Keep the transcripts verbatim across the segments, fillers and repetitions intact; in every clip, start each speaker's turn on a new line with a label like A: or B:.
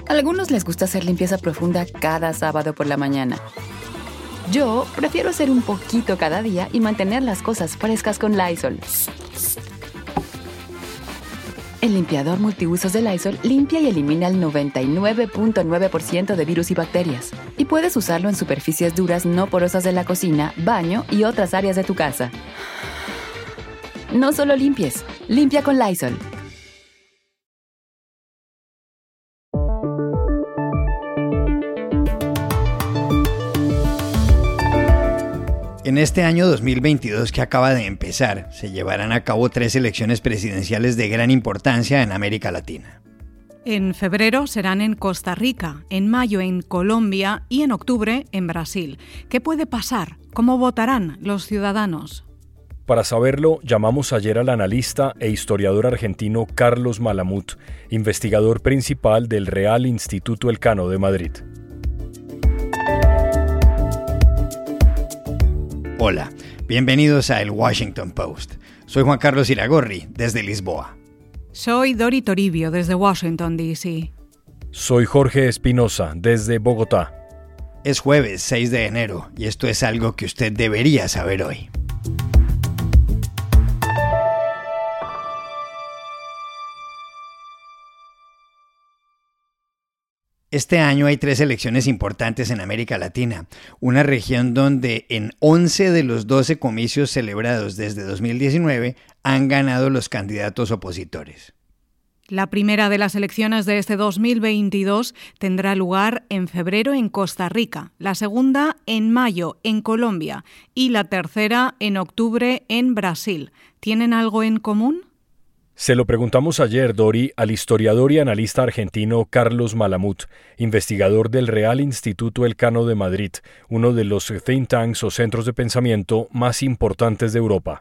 A: A algunos les gusta hacer limpieza profunda cada sábado por la mañana. Yo prefiero hacer un poquito cada día y mantener las cosas frescas con Lysol. El limpiador multiusos de Lysol limpia y elimina el noventa y nueve punto nueve por ciento de virus y bacterias. Y puedes usarlo en superficies duras no porosas de la cocina, baño y otras áreas de tu casa. No solo limpies, limpia con Lysol.
B: En este año dos mil veintidós que acaba de empezar, se llevarán a cabo tres elecciones presidenciales de gran importancia en América Latina.
C: En febrero serán en Costa Rica, en mayo en Colombia y en octubre en Brasil. ¿Qué puede pasar? ¿Cómo votarán los ciudadanos?
D: Para saberlo, llamamos ayer al analista e historiador argentino Carlos Malamud, investigador principal del Real Instituto Elcano de Madrid.
B: Hola, bienvenidos a El Washington Post. Soy Juan Carlos Iragorri, desde Lisboa.
C: Soy Dori Toribio, desde Washington, D C
D: Soy Jorge Espinosa, desde Bogotá.
B: Es jueves seis de enero y esto es algo que usted debería saber hoy. Este año hay tres elecciones importantes en América Latina, una región donde en once de los doce comicios celebrados desde dos mil diecinueve han ganado los candidatos opositores.
C: La primera de las elecciones de este dos mil veintidós tendrá lugar en febrero en Costa Rica, la segunda en mayo en Colombia y la tercera en octubre en Brasil. ¿Tienen algo en común?
D: Se lo preguntamos ayer, Dori, al historiador y analista argentino Carlos Malamud, investigador del Real Instituto Elcano de Madrid, uno de los think tanks o centros de pensamiento más importantes de Europa.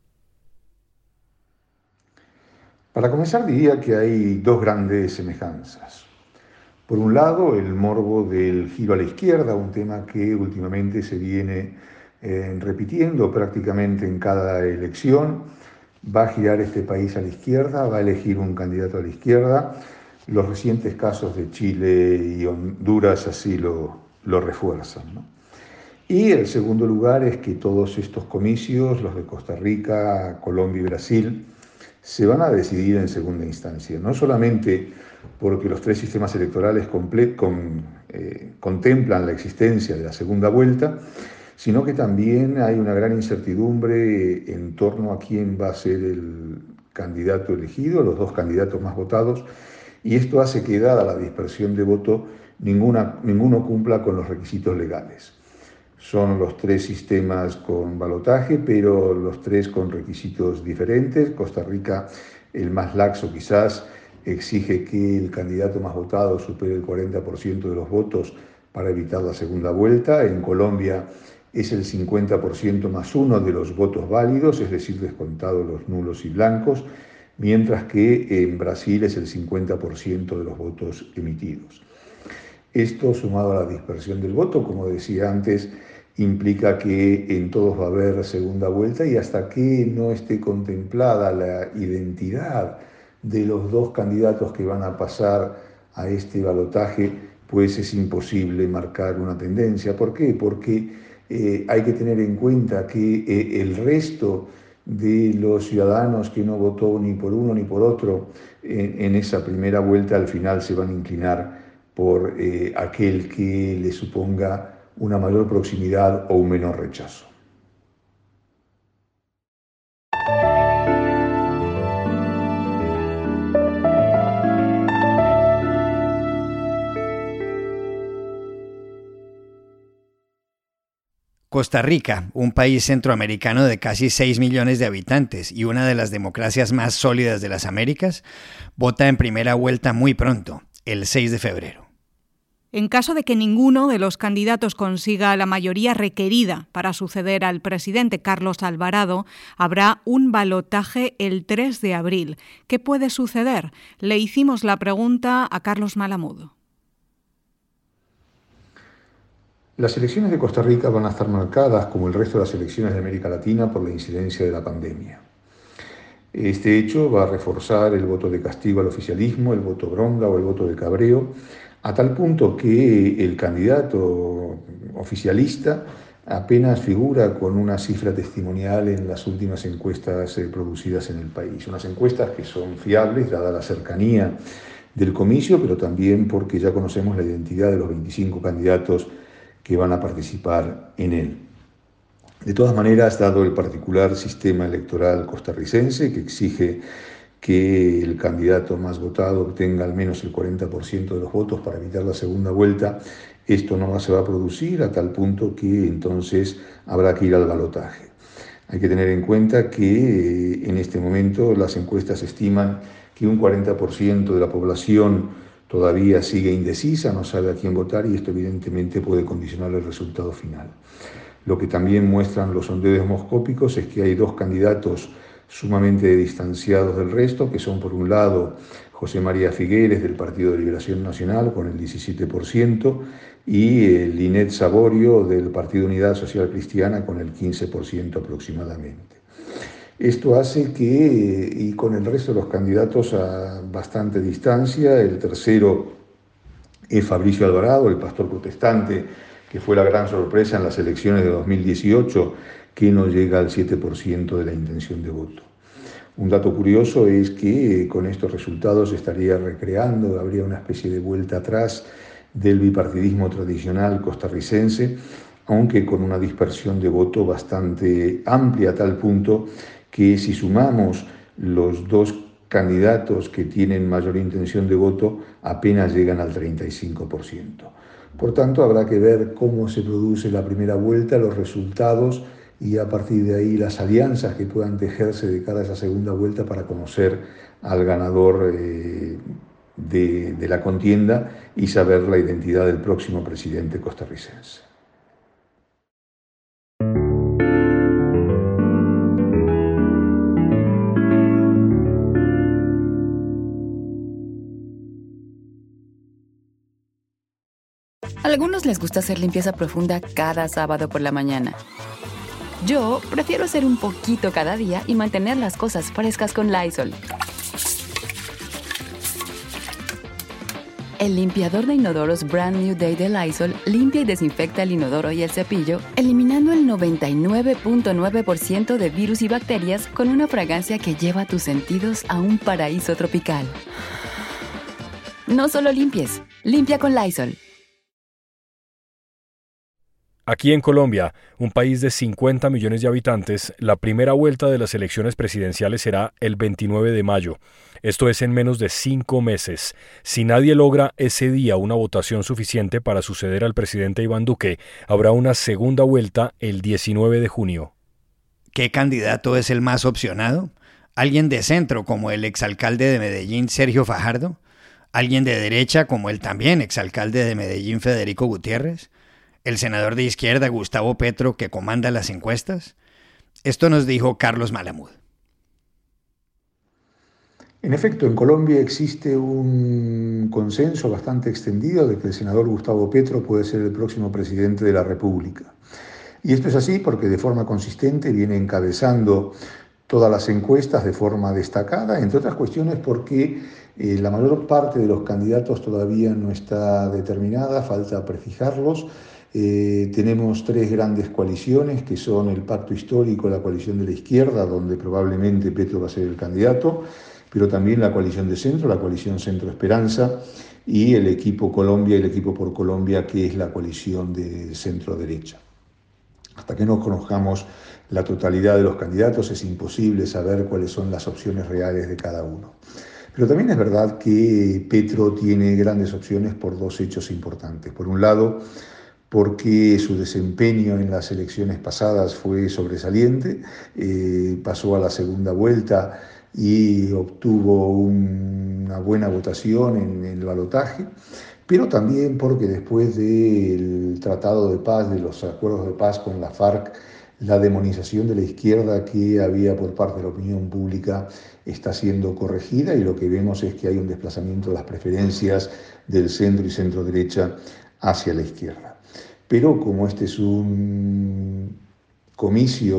E: Para comenzar diría que hay dos grandes semejanzas. Por un lado, el morbo del giro a la izquierda, un tema que últimamente se viene eh, repitiendo prácticamente en cada elección. Va a girar este país a la izquierda, va a elegir un candidato a la izquierda. Los recientes casos de Chile y Honduras así lo, lo refuerzan, ¿no? Y el segundo lugar es que todos estos comicios, los de Costa Rica, Colombia y Brasil, se van a decidir en segunda instancia, no solamente porque los tres sistemas electorales comple- con, eh, contemplan la existencia de la segunda vuelta, sino que también hay una gran incertidumbre en torno a quién va a ser el candidato elegido, los dos candidatos más votados, y esto hace que, dada la dispersión de voto, ninguna, ninguno cumpla con los requisitos legales. Son los tres sistemas con balotaje, pero los tres con requisitos diferentes. Costa Rica, el más laxo quizás, exige que el candidato más votado supere el cuarenta por ciento de los votos para evitar la segunda vuelta. En Colombia es el cincuenta por ciento más uno de los votos válidos, es decir, descontados los nulos y blancos, mientras que en Brasil es el cincuenta por ciento de los votos emitidos. Esto, sumado a la dispersión del voto, como decía antes, implica que en todos va a haber segunda vuelta y hasta que no esté contemplada la identidad de los dos candidatos que van a pasar a este balotaje, pues es imposible marcar una tendencia. ¿Por qué? Porque eh, hay que tener en cuenta que eh, el resto de los ciudadanos que no votó ni por uno ni por otro en, en esa primera vuelta al final se van a inclinar por eh, aquel que le suponga una mayor proximidad o un menor rechazo.
B: Costa Rica, un país centroamericano de casi seis millones de habitantes y una de las democracias más sólidas de las Américas, vota en primera vuelta muy pronto, el seis de febrero.
C: En caso de que ninguno de los candidatos consiga la mayoría requerida para suceder al presidente Carlos Alvarado, habrá un balotaje el tres de abril. ¿Qué puede suceder? Le hicimos la pregunta a Carlos Malamud.
E: Las elecciones de Costa Rica van a estar marcadas, como el resto de las elecciones de América Latina, por la incidencia de la pandemia. Este hecho va a reforzar el voto de castigo al oficialismo, el voto bronca o el voto de cabreo, a tal punto que el candidato oficialista apenas figura con una cifra testimonial en las últimas encuestas eh, producidas en el país. Unas encuestas que son fiables, dada la cercanía del comicio, pero también porque ya conocemos la identidad de los veinticinco candidatos que van a participar en él. De todas maneras, dado el particular sistema electoral costarricense que exige que el candidato más votado obtenga al menos el cuarenta por ciento de los votos para evitar la segunda vuelta, esto no se va a producir a tal punto que entonces habrá que ir al balotaje. Hay que tener en cuenta que en este momento las encuestas estiman que un cuarenta por ciento de la población todavía sigue indecisa, no sabe a quién votar y esto evidentemente puede condicionar el resultado final. Lo que también muestran los sondeos demoscópicos es que hay dos candidatos sumamente distanciados del resto, que son por un lado José María Figueres del Partido de Liberación Nacional con el diecisiete por ciento y eh, Linet Saborio del Partido Unidad Social Cristiana con el quince por ciento aproximadamente. Esto hace que, y con el resto de los candidatos a bastante distancia, el tercero es Fabricio Alvarado, el pastor protestante, que fue la gran sorpresa en las elecciones de dos mil dieciocho, que no llega al siete por ciento de la intención de voto. Un dato curioso es que con estos resultados se estaría recreando, habría una especie de vuelta atrás del bipartidismo tradicional costarricense, aunque con una dispersión de voto bastante amplia, a tal punto que si sumamos los dos candidatos que tienen mayor intención de voto, apenas llegan al treinta y cinco por ciento. Por tanto, habrá que ver cómo se produce la primera vuelta, los resultados y a partir de ahí las alianzas que puedan tejerse de cara a esa segunda vuelta para conocer al ganador eh, de, de la contienda y saber la identidad del próximo presidente costarricense.
A: A algunos les gusta hacer limpieza profunda cada sábado por la mañana. Yo prefiero hacer un poquito cada día y mantener las cosas frescas con Lysol. El limpiador de inodoros Brand New Day de Lysol limpia y desinfecta el inodoro y el cepillo, eliminando el noventa y nueve punto nueve por ciento de virus y bacterias con una fragancia que lleva tus sentidos a un paraíso tropical. No solo limpies, limpia con Lysol.
D: Aquí en Colombia, un país de cincuenta millones de habitantes, la primera vuelta de las elecciones presidenciales será el veintinueve de mayo. Esto es en menos de cinco meses. Si nadie logra ese día una votación suficiente para suceder al presidente Iván Duque, habrá una segunda vuelta el diecinueve de junio.
B: ¿Qué candidato es el más opcionado? ¿Alguien de centro como el exalcalde de Medellín, Sergio Fajardo? ¿Alguien de derecha como el también exalcalde de Medellín, Federico Gutiérrez? ¿El senador de izquierda, Gustavo Petro, que comanda las encuestas? Esto nos dijo Carlos Malamud.
E: En efecto, en Colombia existe un consenso bastante extendido de que el senador Gustavo Petro puede ser el próximo presidente de la República. Y esto es así porque de forma consistente viene encabezando todas las encuestas de forma destacada, entre otras cuestiones porque eh, la mayor parte de los candidatos todavía no está determinada, falta prefijarlos. Eh, tenemos tres grandes coaliciones que son el Pacto Histórico, la coalición de la izquierda, donde probablemente Petro va a ser el candidato, pero también la coalición de centro, la coalición Centro Esperanza, y el equipo Colombia y el equipo por Colombia, que es la coalición de centro derecha. Hasta que no conozcamos la totalidad de los candidatos es imposible saber cuáles son las opciones reales de cada uno. Pero también es verdad que Petro tiene grandes opciones por dos hechos importantes. Por un lado, porque su desempeño en las elecciones pasadas fue sobresaliente, eh, pasó a la segunda vuelta y obtuvo un, una buena votación en, en el balotaje, pero también porque después del Tratado de Paz, de los acuerdos de paz con la FARC, la demonización de la izquierda que había por parte de la opinión pública está siendo corregida y lo que vemos es que hay un desplazamiento de las preferencias del centro y centro derecha hacia la izquierda. Pero como este es un comicio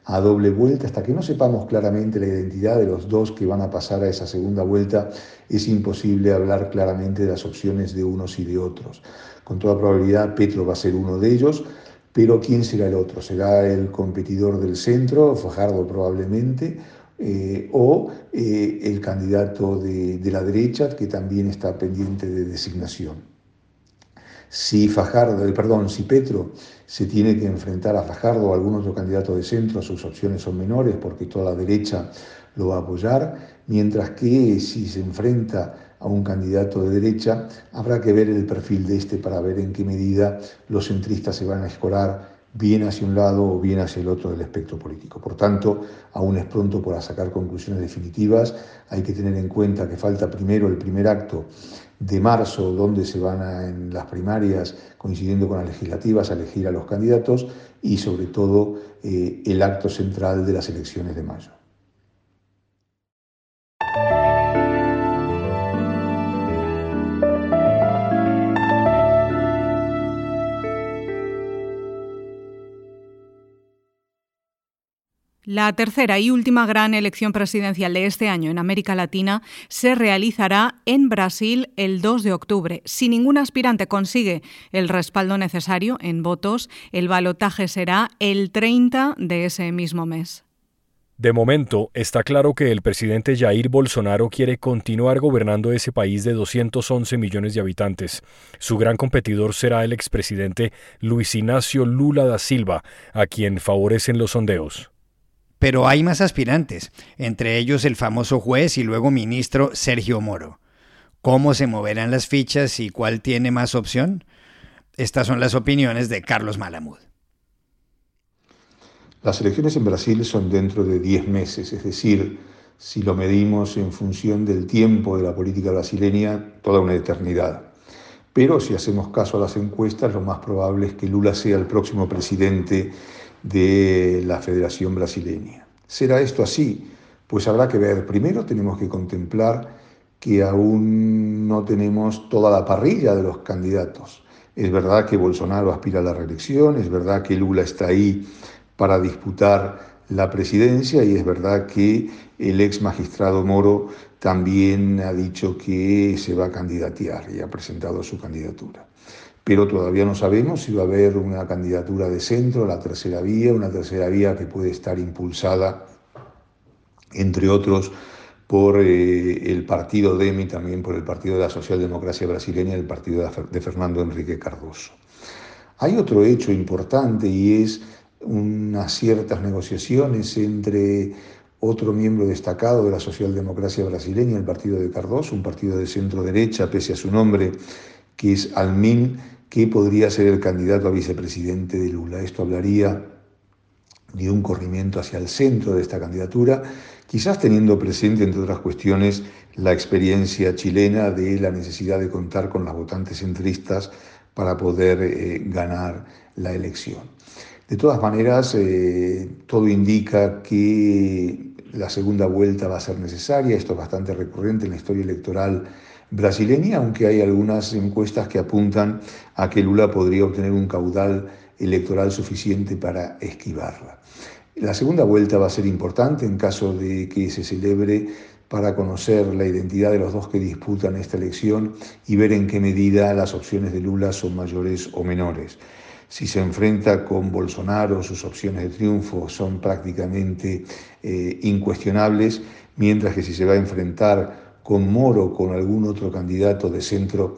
E: a doble vuelta, hasta que no sepamos claramente la identidad de los dos que van a pasar a esa segunda vuelta, es imposible hablar claramente de las opciones de unos y de otros. Con toda probabilidad Petro va a ser uno de ellos, pero ¿quién será el otro? ¿Será el competidor del centro, Fajardo probablemente, eh, o eh, el candidato de, de la derecha, que también está pendiente de designación? Si Fajardo, perdón, si Petro se tiene que enfrentar a Fajardo o a algún otro candidato de centro, sus opciones son menores porque toda la derecha lo va a apoyar, mientras que si se enfrenta a un candidato de derecha, habrá que ver el perfil de este para ver en qué medida los centristas se van a escorar bien hacia un lado o bien hacia el otro del espectro político. Por tanto, aún es pronto para sacar conclusiones definitivas. Hay que tener en cuenta que falta primero el primer acto de marzo, donde se van a, en las primarias, coincidiendo con las legislativas, a elegir a los candidatos, y sobre todo eh, el acto central de las elecciones de mayo.
C: La tercera y última gran elección presidencial de este año en América Latina se realizará en Brasil el dos de octubre. Si ningún aspirante consigue el respaldo necesario en votos, el balotaje será el treinta de ese mismo mes.
D: De momento, está claro que el presidente Jair Bolsonaro quiere continuar gobernando ese país de doscientos once millones de habitantes. Su gran competidor será el expresidente Luis Ignacio Lula da Silva, a quien favorecen los sondeos.
B: Pero hay más aspirantes, entre ellos el famoso juez y luego ministro Sergio Moro. ¿Cómo se moverán las fichas y cuál tiene más opción? Estas son las opiniones de Carlos Malamud.
E: Las elecciones en Brasil son dentro de diez meses, es decir, si lo medimos en función del tiempo de la política brasileña, toda una eternidad. Pero si hacemos caso a las encuestas, lo más probable es que Lula sea el próximo presidente de la Federación Brasileña. ¿Será esto así? Pues habrá que ver. Primero tenemos que contemplar que aún no tenemos toda la parrilla de los candidatos. Es verdad que Bolsonaro aspira a la reelección, es verdad que Lula está ahí para disputar la presidencia y es verdad que el ex magistrado Moro también ha dicho que se va a candidatear y ha presentado su candidatura. Pero todavía no sabemos si va a haber una candidatura de centro, la tercera vía, una tercera vía que puede estar impulsada, entre otros, por eh, el partido D E M y también por el Partido de la Socialdemocracia Brasileña y el partido de Fernando Henrique Cardoso. Hay otro hecho importante y es unas ciertas negociaciones entre otro miembro destacado de la socialdemocracia brasileña, el partido de Cardoso, un partido de centro-derecha, pese a su nombre, que es Almin, que podría ser el candidato a vicepresidente de Lula. Esto hablaría de un corrimiento hacia el centro de esta candidatura, quizás teniendo presente, entre otras cuestiones, la experiencia chilena de la necesidad de contar con las votantes centristas para poder eh, ganar la elección. De todas maneras, eh, todo indica que la segunda vuelta va a ser necesaria. Esto es bastante recurrente en la historia electoral brasileña, aunque hay algunas encuestas que apuntan a que Lula podría obtener un caudal electoral suficiente para esquivarla. La segunda vuelta va a ser importante en caso de que se celebre para conocer la identidad de los dos que disputan esta elección y ver en qué medida las opciones de Lula son mayores o menores. Si se enfrenta con Bolsonaro, sus opciones de triunfo son prácticamente eh, incuestionables, mientras que si se va a enfrentar con Moro o con algún otro candidato de centro,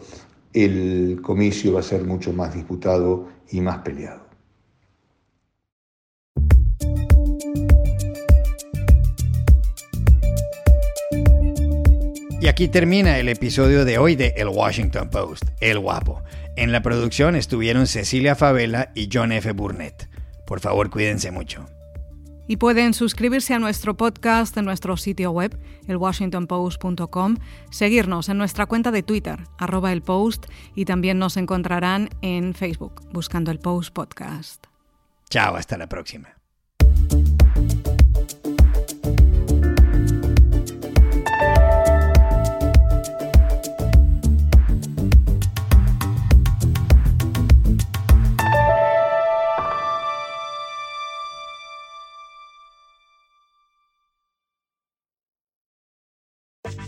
E: el comicio va a ser mucho más disputado y más peleado.
B: Y aquí termina el episodio de hoy de El Washington Post, El Guapo. En la producción estuvieron Cecilia Favela y John F. Burnett. Por favor, cuídense mucho.
C: Y pueden suscribirse a nuestro podcast en nuestro sitio web, el washington post punto com, seguirnos en nuestra cuenta de Twitter, arroba el Post, y también nos encontrarán en Facebook, buscando el Post Podcast.
B: Chao, hasta la próxima.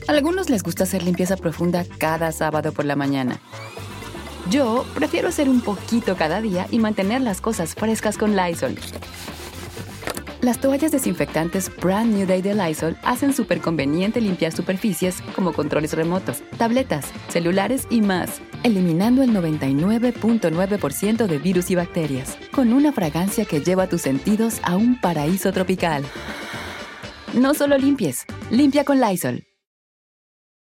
A: A algunos les gusta hacer limpieza profunda cada sábado por la mañana. Yo prefiero hacer un poquito cada día y mantener las cosas frescas con Lysol. Las toallas desinfectantes Brand New Day de Lysol hacen súper conveniente limpiar superficies como controles remotos, tabletas, celulares y más, eliminando el noventa y nueve punto nueve por ciento de virus y bacterias, con una fragancia que lleva tus sentidos a un paraíso tropical. No solo limpies, limpia con Lysol.